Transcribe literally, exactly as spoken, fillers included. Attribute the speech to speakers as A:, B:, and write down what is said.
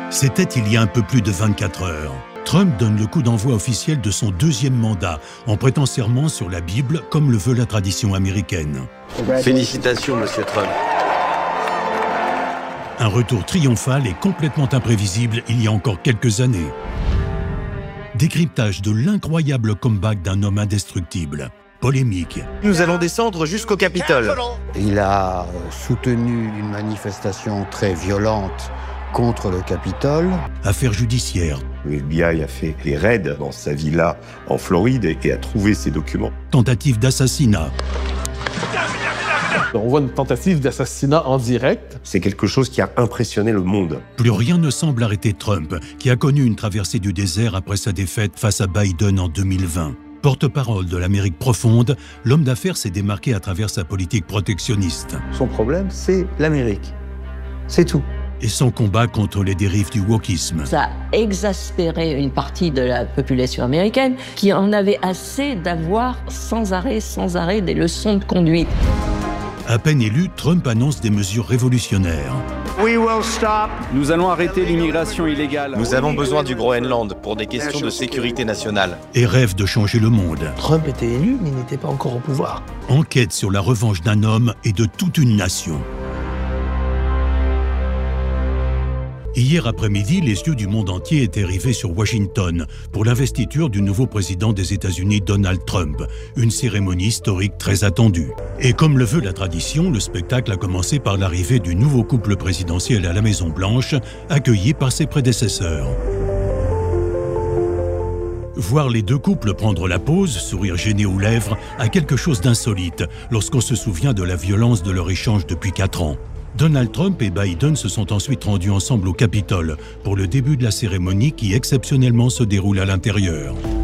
A: C'était il y a un peu plus de vingt-quatre heures. Trump donne le coup d'envoi officiel de son deuxième mandat en prêtant serment sur la Bible comme le veut la tradition américaine.
B: Félicitations, Monsieur Trump.
A: Un retour triomphal et complètement imprévisible il y a encore quelques années. Décryptage de l'incroyable comeback d'un homme indestructible. Polémique.
B: Nous allons descendre jusqu'au Capitole.
C: Il a soutenu une manifestation très violente contre le Capitole.
A: Affaire judiciaire.
D: Le F B I a fait des raids dans sa villa en Floride et a trouvé ces documents.
A: Tentative d'assassinat.
E: On voit une tentative d'assassinat en direct.
D: C'est quelque chose qui a impressionné le monde.
A: Plus rien ne semble arrêter Trump, qui a connu une traversée du désert après sa défaite face à Biden en deux mille vingt. Porte-parole de l'Amérique profonde, l'homme d'affaires s'est démarqué à travers sa politique protectionniste.
F: Son problème, c'est l'Amérique. C'est tout.
A: Et son combat contre les dérives du wokisme.
G: Ça a exaspéré une partie de la population américaine qui en avait assez d'avoir sans arrêt, sans arrêt des leçons de conduite.
A: À peine élu, Trump annonce des mesures révolutionnaires.
H: Nous allons arrêter l'immigration illégale.
B: Nous avons besoin du Groenland pour des questions de sécurité nationale.
A: Et rêve de changer le monde.
F: Trump était élu, mais il n'était pas encore au pouvoir.
A: Enquête sur la revanche d'un homme et de toute une nation. Hier après-midi, les yeux du monde entier étaient rivés sur Washington pour l'investiture du nouveau président des États-Unis, Donald Trump, une cérémonie historique très attendue. Et comme le veut la tradition, le spectacle a commencé par l'arrivée du nouveau couple présidentiel à la Maison-Blanche, accueilli par ses prédécesseurs. Voir les deux couples prendre la pose, sourire gêné aux lèvres, a quelque chose d'insolite lorsqu'on se souvient de la violence de leur échange depuis quatre ans. Donald Trump et Biden se sont ensuite rendus ensemble au Capitole pour le début de la cérémonie qui exceptionnellement se déroule à l'intérieur.